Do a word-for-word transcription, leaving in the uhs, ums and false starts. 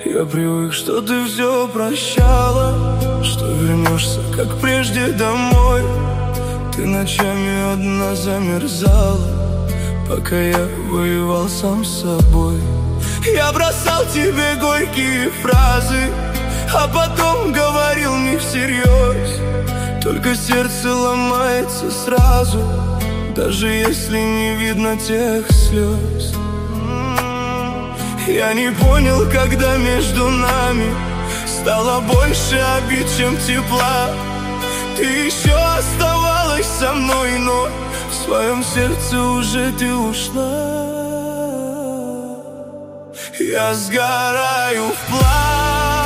Я привык, что ты все прощала, что вернешься, как прежде, домой. Ты ночами одна замерзала, пока я воевал сам с собой. Я бросал тебе горькие фразы, а потом говорил не всерьез. Только сердце ломается сразу, даже если не видно тех слез. Я не понял, когда между нами стало больше обид, чем тепла. Ты еще оставалась со мной, но в своем сердце уже ты ушла. Я сгораю в пламени.